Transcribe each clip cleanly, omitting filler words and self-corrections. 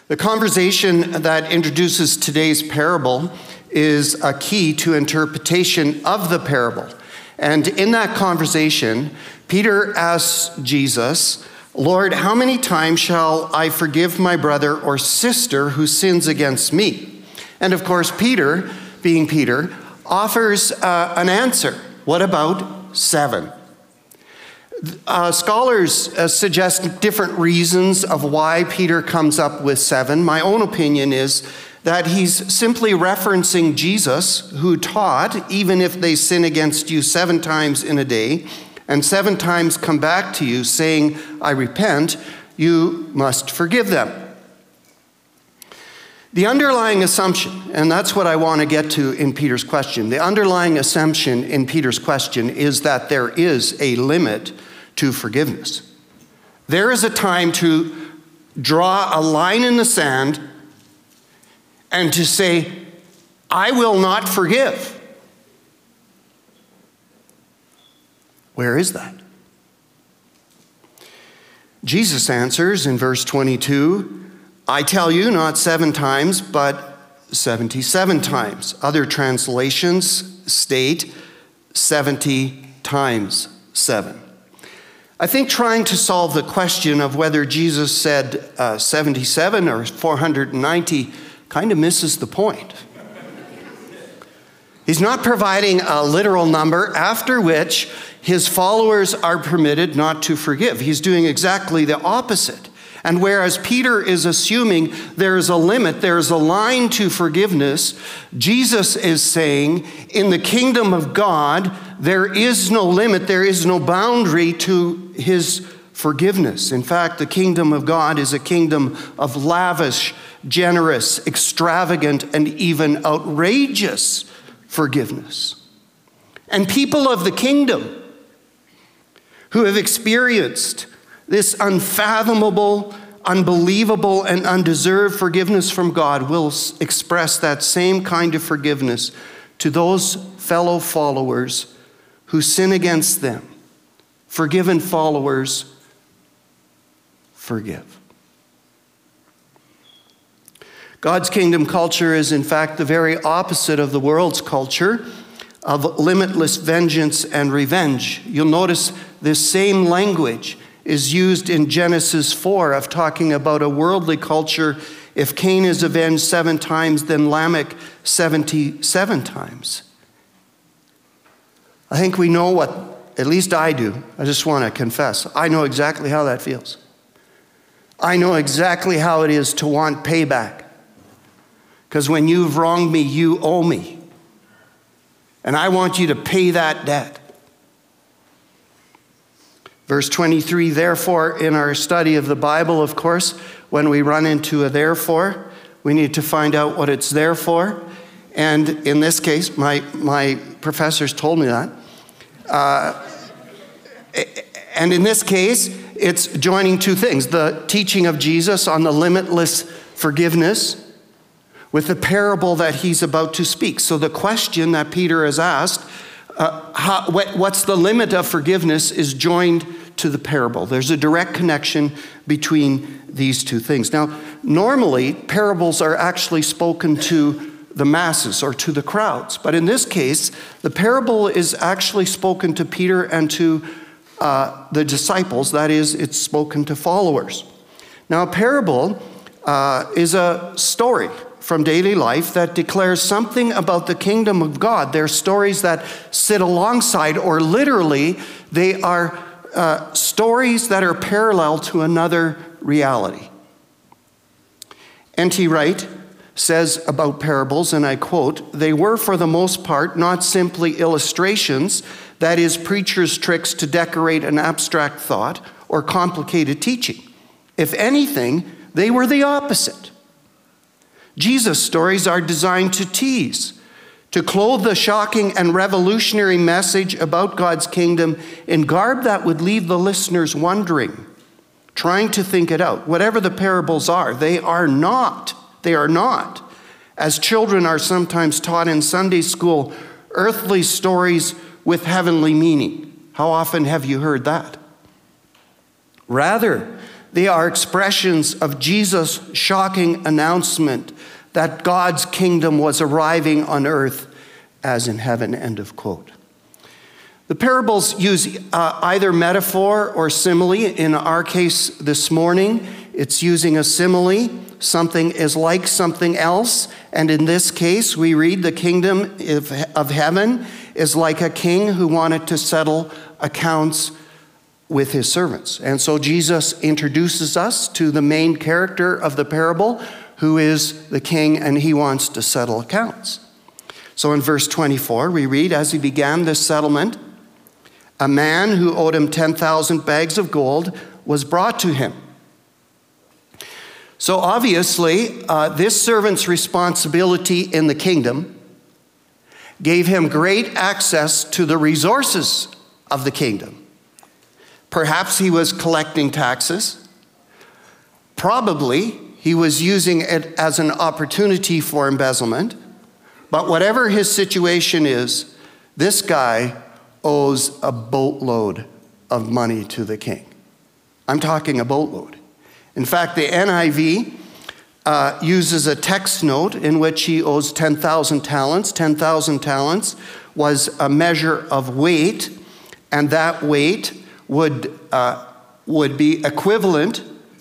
The conversation that introduces today's parable is a key to interpretation of the parable. And in that conversation, Peter asks Jesus, "Lord, how many times shall I forgive my brother or sister who sins against me?" And of course, Peter, being Peter, offers an answer. What about 7? Scholars suggest different reasons of why Peter comes up with 7. My own opinion is that he's simply referencing Jesus, who taught, even if they sin against you 7 times in a day, and 7 times come back to you saying, "I repent," you must forgive them. The underlying assumption, and that's what I want to get to in Peter's question, the underlying assumption in Peter's question is that there is a limit to forgiveness. There is a time to draw a line in the sand and to say, "I will not forgive." Where is that? Jesus answers in verse 22, "I tell you, not 7 times, but 77 times. Other translations state 70 times 7. I think trying to solve the question of whether Jesus said 77 or 490 kind of misses the point. He's not providing a literal number after which his followers are permitted not to forgive. He's doing exactly the opposite. And whereas Peter is assuming there is a limit, there is a line to forgiveness, Jesus is saying, in the kingdom of God, there is no limit, there is no boundary to his forgiveness. In fact, the kingdom of God is a kingdom of lavish, generous, extravagant, and even outrageous forgiveness. And people of the kingdom who have experienced this unfathomable, unbelievable, and undeserved forgiveness from God will express that same kind of forgiveness to those fellow followers who sin against them. Forgiven followers forgive. God's kingdom culture is, in fact, the very opposite of the world's culture of limitless vengeance and revenge. You'll notice this same language is used in Genesis 4 of talking about a worldly culture. If Cain is avenged 7 times, then Lamech 77 times. I think we know what, at least I do. I just want to confess. I know exactly how that feels. I know exactly how it is to want payback. Because when you've wronged me, you owe me. And I want you to pay that debt. Verse 23, therefore, in our study of the Bible, of course, when we run into a therefore, we need to find out what it's there for. And in this case, my professors told me that. And in this case, it's joining 2 things. The teaching of Jesus on the limitless forgiveness with the parable that he's about to speak. So the question that Peter has asked, what's the limit of forgiveness, is joined to the parable. There's a direct connection between these 2 things. Now, normally, parables are actually spoken to the masses or to the crowds. But in this case, the parable is actually spoken to Peter and to the disciples. That is, it's spoken to followers. Now, a parable is a story from daily life that declares something about the kingdom of God. They're stories that sit alongside, or literally, they are stories that are parallel to another reality. N.T. Wright says about parables, and I quote, "They were for the most part not simply illustrations, that is, preachers' tricks to decorate an abstract thought or complicated teaching. If anything, they were the opposite. Jesus' stories are designed to tease, to clothe the shocking and revolutionary message about God's kingdom in garb that would leave the listeners wondering, trying to think it out. Whatever the parables are, they are not, as children are sometimes taught in Sunday school, earthly stories with heavenly meaning. How often have you heard that? Rather, They are expressions of Jesus' shocking announcement that God's kingdom was arriving on earth as in heaven, end of quote. The parables use either metaphor or simile. In our case this morning, it's using a simile. Something is like something else. And in this case, we read the kingdom of heaven is like a king who wanted to settle accounts with his servants. And so Jesus introduces us to the main character of the parable, who is the king, and he wants to settle accounts. So in verse 24, we read, as he began this settlement, a man who owed him 10,000 bags of gold was brought to him. So obviously, this servant's responsibility in the kingdom gave him great access to the resources of the kingdom. Perhaps he was collecting taxes. Probably he was using it as an opportunity for embezzlement. But whatever his situation is, this guy owes a boatload of money to the king. I'm talking a boatload. In fact, the NIV uses a text note in which he owes 10,000 talents. 10,000 talents was a measure of weight, and that weight would be equivalent.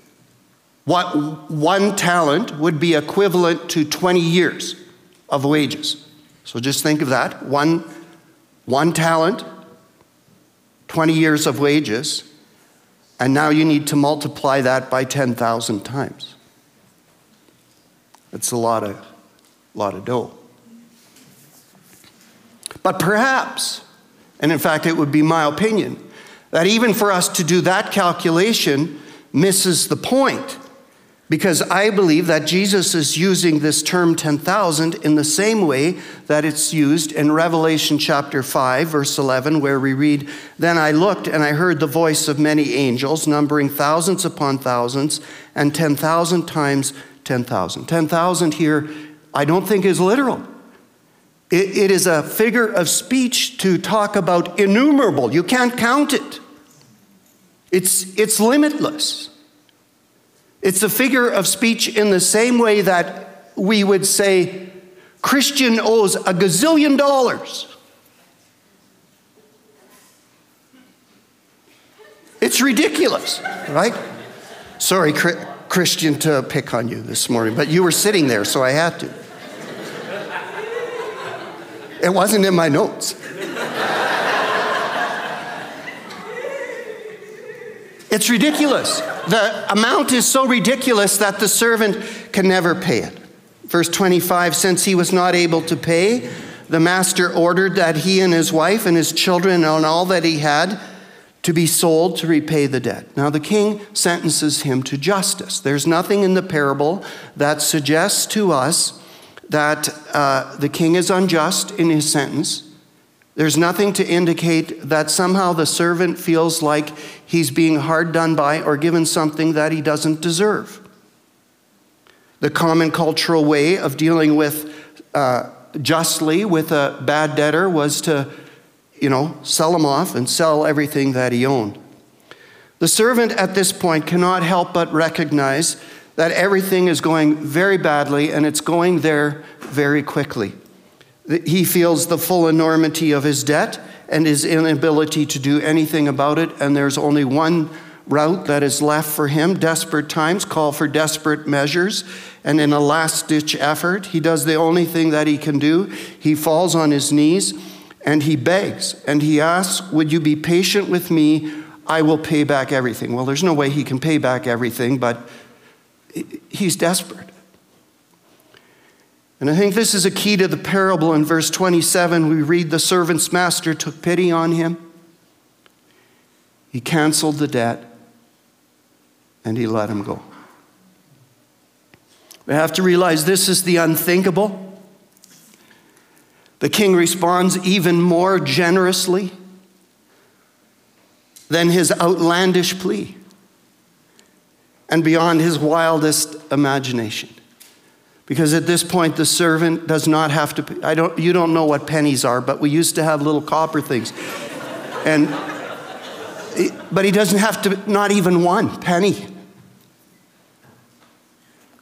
One talent would be equivalent to 20 years of wages. So just think of that. One talent, 20 years of wages, and now you need to multiply that by 10,000 times. It's a lot of dough. But perhaps, and in fact it would be my opinion, that even for us to do that calculation misses the point. Because I believe that Jesus is using this term 10,000 in the same way that it's used in Revelation chapter 5, verse 11, where we read, "Then I looked and I heard the voice of many angels, numbering thousands upon thousands, and 10,000 times 10,000. 10,000 here, I don't think is literal. It is a figure of speech to talk about innumerable. You can't count it. It's limitless. It's a figure of speech in the same way that we would say, Christian owes $1 gazillion. It's ridiculous, right? Sorry, Christian, to pick on you this morning, but you were sitting there, so I had to. It wasn't in my notes. It's ridiculous. The amount is so ridiculous that the servant can never pay it. Verse 25, since he was not able to pay, the master ordered that he and his wife and his children and all that he had to be sold to repay the debt. Now the king sentences him to justice. There's nothing in the parable that suggests to us that the king is unjust in his sentence. There's nothing to indicate that somehow the servant feels like he's being hard done by or given something that he doesn't deserve. The common cultural way of dealing with justly with a bad debtor was to, sell him off and sell everything that he owned. The servant at this point cannot help but recognize that everything is going very badly and it's going there very quickly. He feels the full enormity of his debt and his inability to do anything about it, and there's only one route that is left for him. Desperate times call for desperate measures, and in a last-ditch effort, he does the only thing that he can do. He falls on his knees, and he begs, and he asks, would you be patient with me? I will pay back everything. Well, there's no way he can pay back everything, but he's desperate. And I think this is a key to the parable. In verse 27, we read the servant's master took pity on him. He canceled the debt and he let him go. We have to realize this is the unthinkable. The king responds even more generously than his outlandish plea and beyond his wildest imagination. Because at this point, the servant does not have to, you don't know what pennies are, but we used to have little copper things. But he doesn't have to, not even one penny.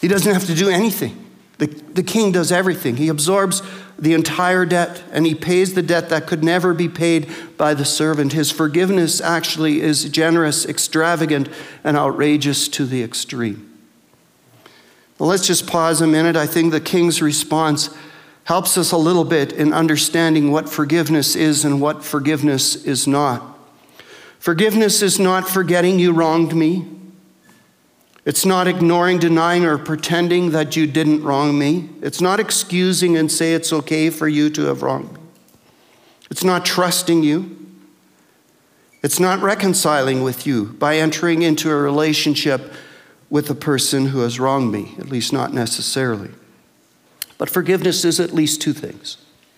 He doesn't have to do anything. The king does everything. He absorbs the entire debt, and he pays the debt that could never be paid by the servant. His forgiveness actually is generous, extravagant, and outrageous to the extreme. Well, let's just pause a minute. I think the king's response helps us a little bit in understanding what forgiveness is and what forgiveness is not. Forgiveness is not forgetting you wronged me. It's not ignoring, denying, or pretending that you didn't wrong me. It's not excusing and say it's okay for you to have wronged me. It's not trusting you. It's not reconciling with you by entering into a relationship with a person who has wronged me, at least not necessarily. But forgiveness is at least two things.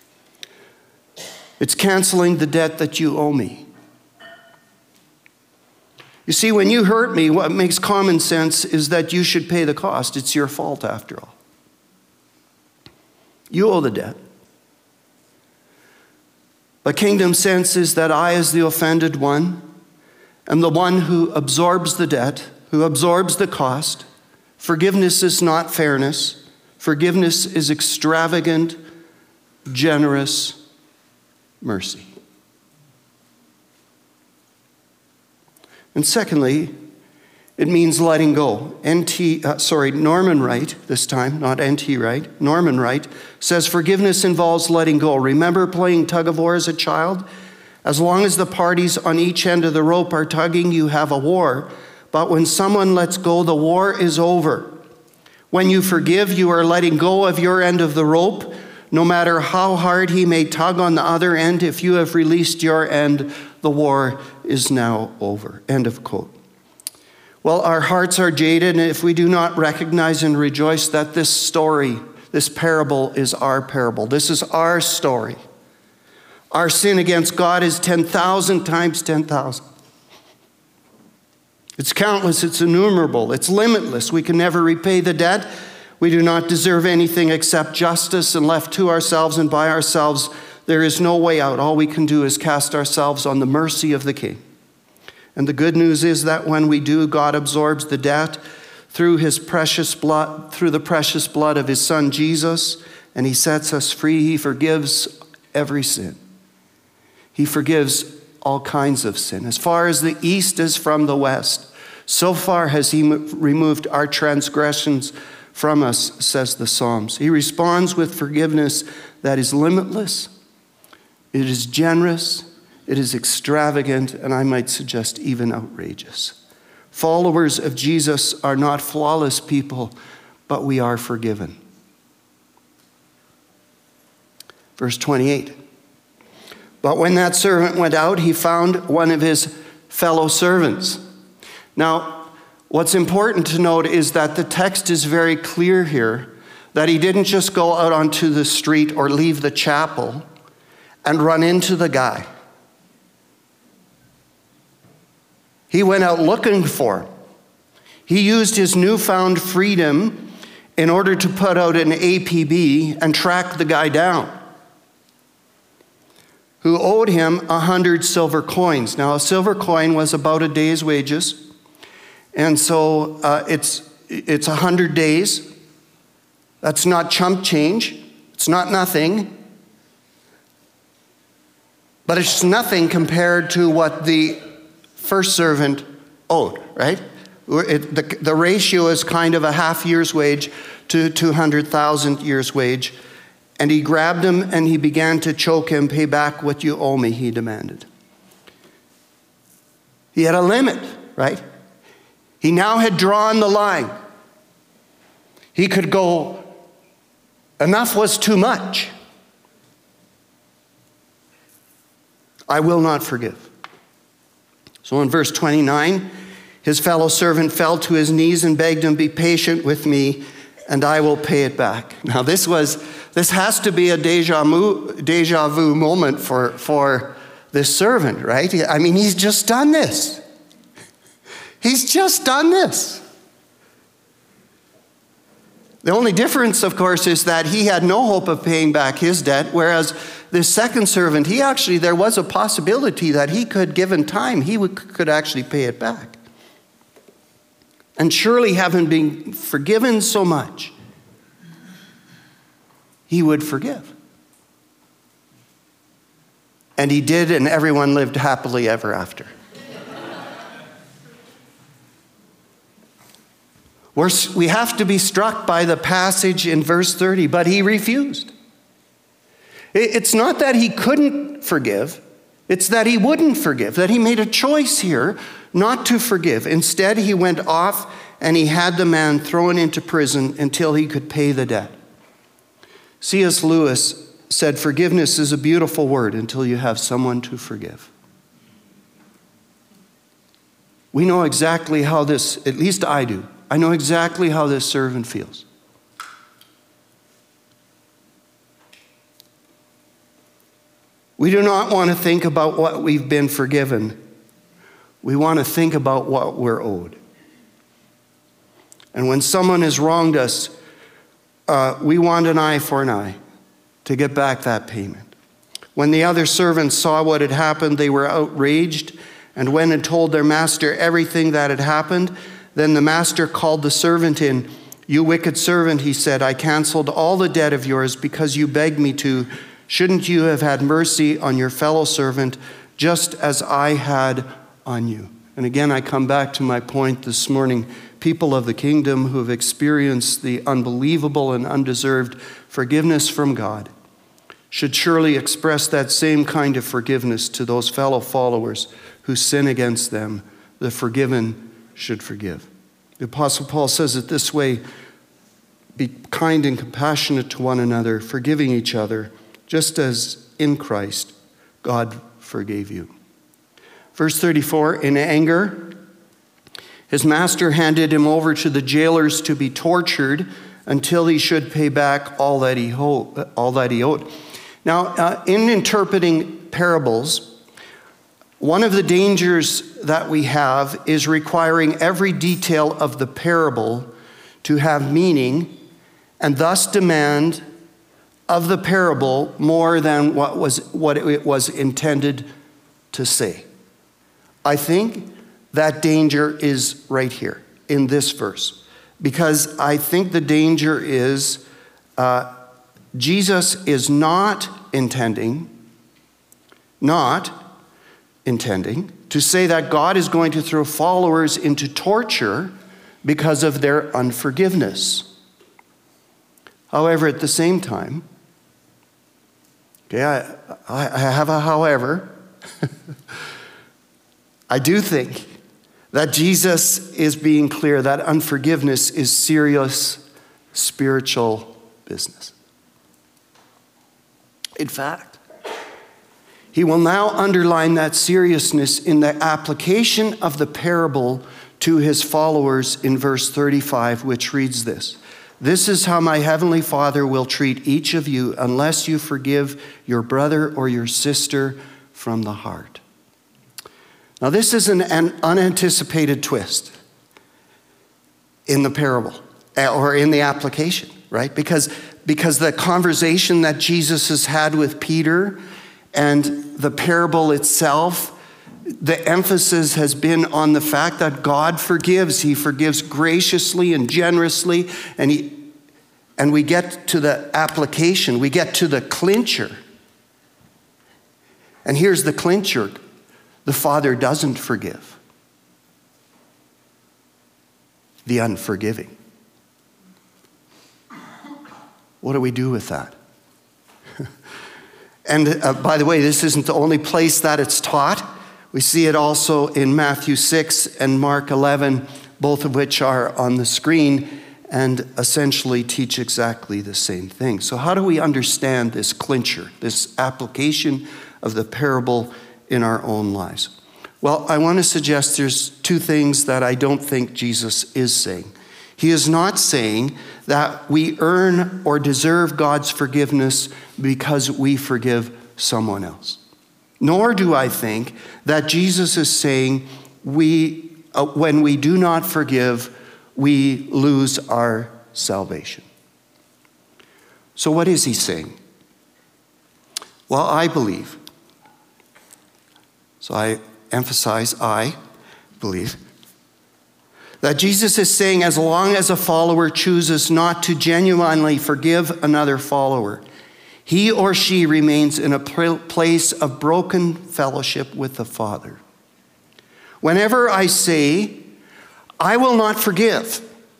It's canceling the debt that you owe me. You see, when you hurt me, what makes common sense is that you should pay the cost. It's your fault, after all. You owe the debt. But kingdom sense is that I, as the offended one, am the one who absorbs the debt, who absorbs the cost. Forgiveness is not fairness. Forgiveness is extravagant, generous mercy. And secondly, it means letting go. Norman Wright, this time, not N.T. Wright, Norman Wright says forgiveness involves letting go. Remember playing tug of war as a child? As long as the parties on each end of the rope are tugging, you have a war. But when someone lets go, the war is over. When you forgive, you are letting go of your end of the rope. No matter how hard he may tug on the other end, if you have released your end, the war is now over. End of quote. Well, our hearts are jaded, and if we do not recognize and rejoice that this story, this parable is our parable. This is our story. Our sin against God is 10,000 times 10,000. It's countless, it's innumerable, it's limitless. We can never repay the debt. We do not deserve anything except justice, and left to ourselves and by ourselves, there is no way out. All we can do is cast ourselves on the mercy of the King. And the good news is that when we do, God absorbs the debt through his precious blood, through the precious blood of his Son Jesus, and he sets us free. He forgives every sin. He forgives all kinds of sin. As far as the east is from the west, so far has he removed our transgressions from us, says the Psalms. He responds with forgiveness that is limitless, it is generous, it is extravagant, and I might suggest even outrageous. Followers of Jesus are not flawless people, but we are forgiven. Verse 28. But when that servant went out, he found one of his fellow servants. Now, what's important to note is that the text is very clear here that he didn't just go out onto the street or leave the chapel and run into the guy. He went out looking for him. He used his newfound freedom in order to put out an APB and track the guy down, who owed him 100 silver coins. Now, a silver coin was about a day's wages, and so it's 100 days. That's not chump change. It's not nothing. But it's nothing compared to what the first servant owed, right? The ratio is kind of a half year's wage to 200,000 years' wage. And he grabbed him and he began to choke him. Pay back what you owe me, he demanded. He had a limit, right? He now had drawn the line. He could go, enough was too much. I will not forgive. So in verse 29, his fellow servant fell to his knees and begged him, be patient with me and I will pay it back. Now this has to be a deja vu moment for this servant, right? I mean, he's just done this. He's just done this. The only difference, of course, is that he had no hope of paying back his debt, whereas this second servant, there was a possibility that he could, given time, he could actually pay it back. And surely, having been forgiven so much, he would forgive. And he did, and everyone lived happily ever after. We have to be struck by the passage in verse 30, but he refused. It's not that he couldn't forgive, it's that he wouldn't forgive, that he made a choice here not to forgive. Instead, he went off and he had the man thrown into prison until he could pay the debt. C.S. Lewis said, "Forgiveness is a beautiful word until you have someone to forgive." We know exactly how this, at least I do, I know exactly how this servant feels. We do not want to think about what we've been forgiven. We want to think about what we're owed. And when someone has wronged us, we want an eye for an eye to get back that payment. When the other servants saw what had happened, they were outraged and went and told their master everything that had happened. Then the master called the servant in. "You wicked servant," he said, "I canceled all the debt of yours because you begged me to. Shouldn't you have had mercy on your fellow servant just as I had on you?" And again, I come back to my point this morning. People of the kingdom who have experienced the unbelievable and undeserved forgiveness from God should surely express that same kind of forgiveness to those fellow followers who sin against them. The forgiven should forgive. The Apostle Paul says it this way: be kind and compassionate to one another, forgiving each other, just as in Christ God forgave you. Verse 34, in anger, his master handed him over to the jailers to be tortured until he should pay back all that he owed. Now, in interpreting parables, one of the dangers that we have is requiring every detail of the parable to have meaning and thus demand of the parable more than what it was intended to say. I think that danger is right here in this verse, because I think the danger is Jesus is not intending to say that God is going to throw followers into torture because of their unforgiveness. However, at the same time, I have a however, I do think that Jesus is being clear that unforgiveness is serious spiritual business. In fact, he will now underline that seriousness in the application of the parable to his followers in verse 35, which reads this: "This is how my heavenly Father will treat each of you unless you forgive your brother or your sister from the heart." Now, this is an unanticipated twist in the parable, or in the application, right? Because the conversation that Jesus has had with Peter and the parable itself, the emphasis has been on the fact that God forgives. He forgives graciously and generously, and we get to the application, we get to the clincher. And here's the clincher: the Father doesn't forgive the unforgiving. What do we do with that? And by the way, this isn't the only place that it's taught. We see it also in Matthew 6 and Mark 11, both of which are on the screen and essentially teach exactly the same thing. So how do we understand this clincher, this application of the parable in our own lives? Well, I want to suggest there's two things that I don't think Jesus is saying. He is not saying that we earn or deserve God's forgiveness because we forgive someone else. Nor do I think that Jesus is saying when we do not forgive, we lose our salvation. So what is he saying? Well, I believe, so I emphasize I believe, That Jesus is saying, as long as a follower chooses not to genuinely forgive another follower, he or she remains in a place of broken fellowship with the Father. Whenever I say, I will not forgive,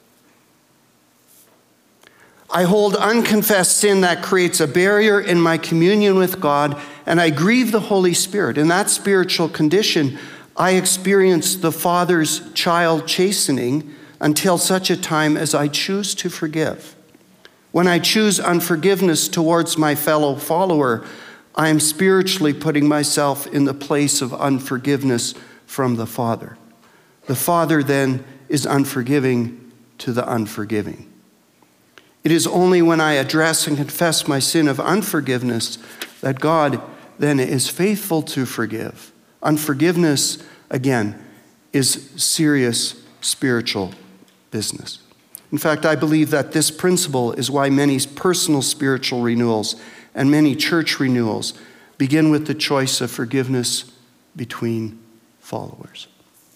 I hold unconfessed sin that creates a barrier in my communion with God, and I grieve the Holy Spirit. In that spiritual condition, I experience the Father's child chastening until such a time as I choose to forgive. When I choose unforgiveness towards my fellow follower, I am spiritually putting myself in the place of unforgiveness from the Father. The Father then is unforgiving to the unforgiving. It is only when I address and confess my sin of unforgiveness that God then is faithful to forgive. Unforgiveness, again, is serious spiritual business. In fact, I believe that this principle is why many personal spiritual renewals and many church renewals begin with the choice of forgiveness between followers.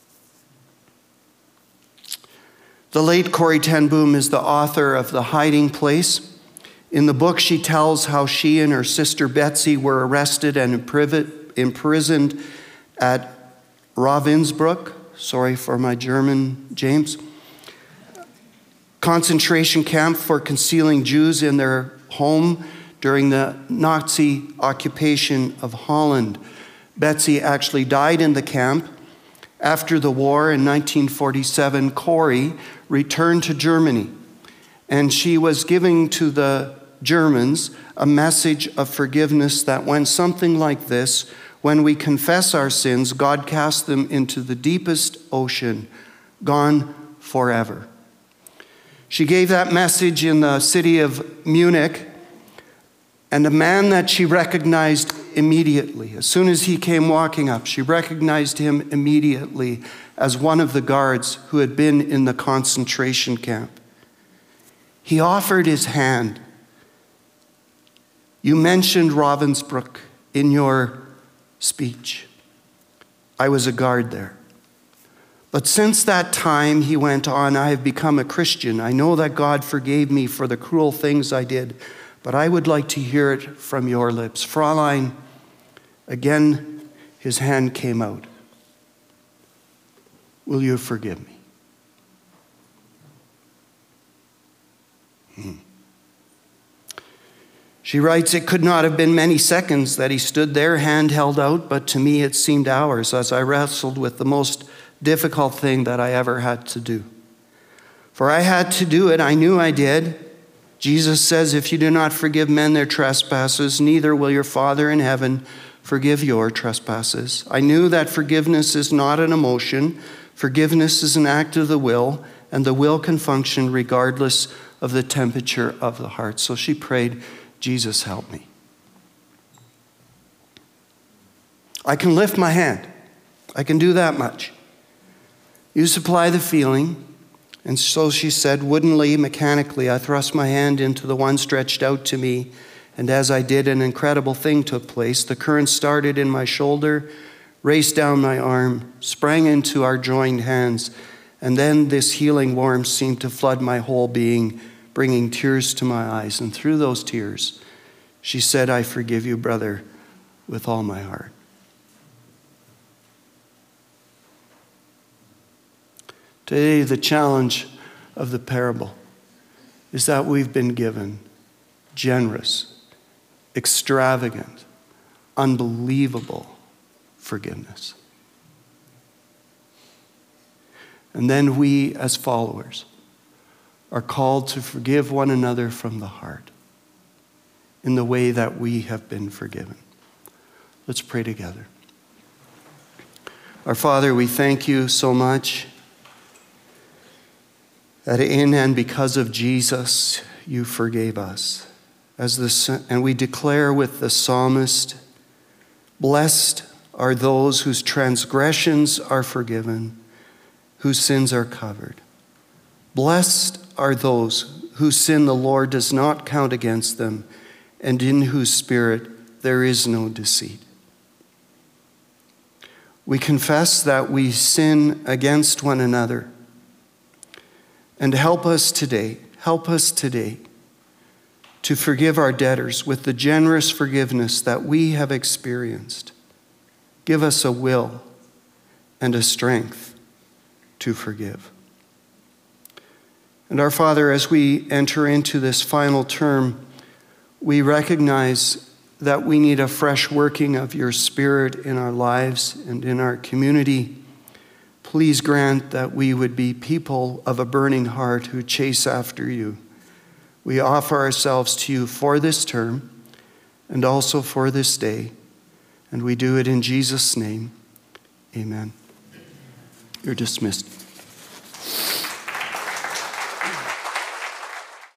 The late Corrie ten Boom is the author of The Hiding Place. In the book, she tells how she and her sister Betsy were arrested and imprisoned at Ravensbrück. Sorry for my German, James. Concentration camp for concealing Jews in their home during the Nazi occupation of Holland. Betsy actually died in the camp. After the war in 1947, Corrie returned to Germany, and she was giving to the Germans a message of forgiveness that went something like this: when we confess our sins, God casts them into the deepest ocean, gone forever. She gave that message in the city of Munich, and a man that she recognized immediately, as soon as he came walking up, she recognized him immediately as one of the guards who had been in the concentration camp. He offered his hand. You mentioned Ravensbrück in your speech. I was a guard there. But since that time, he went on, I have become a Christian. I know that God forgave me for the cruel things I did, but I would like to hear it from your lips. Fräulein, again, his hand came out. Will you forgive me? She writes, it could not have been many seconds that he stood there, hand held out, but to me it seemed hours as I wrestled with the most difficult thing that I ever had to do. For I had to do it, I knew I did. Jesus says, if you do not forgive men their trespasses, neither will your Father in heaven forgive your trespasses. I knew that forgiveness is not an emotion. Forgiveness is an act of the will, and the will can function regardless of the temperature of the heart. So she prayed, Jesus, help me. I can lift my hand. I can do that much. You supply the feeling. And so she said, woodenly, mechanically, I thrust my hand into the one stretched out to me, and as I did, an incredible thing took place. The current started in my shoulder, raced down my arm, sprang into our joined hands, and then this healing warmth seemed to flood my whole being, bringing tears to my eyes. And through those tears, she said, I forgive you, brother, with all my heart. Today, the challenge of the parable is that we've been given generous, extravagant, unbelievable forgiveness. And then we, as followers, are called to forgive one another from the heart in the way that we have been forgiven. Let's pray together. Our Father, we thank you so much that in and because of Jesus, you forgave us. And we declare with the psalmist, blessed are those whose transgressions are forgiven, whose sins are covered. Blessed are those whose sin the Lord does not count against them, and in whose spirit there is no deceit. We confess that we sin against one another, And help us today to forgive our debtors with the generous forgiveness that we have experienced. Give us a will and a strength to forgive. And our Father, as we enter into this final term, we recognize that we need a fresh working of your Spirit in our lives and in our community. Please grant that we would be people of a burning heart who chase after you. We offer ourselves to you for this term and also for this day, and we do it in Jesus' name. Amen. You're dismissed.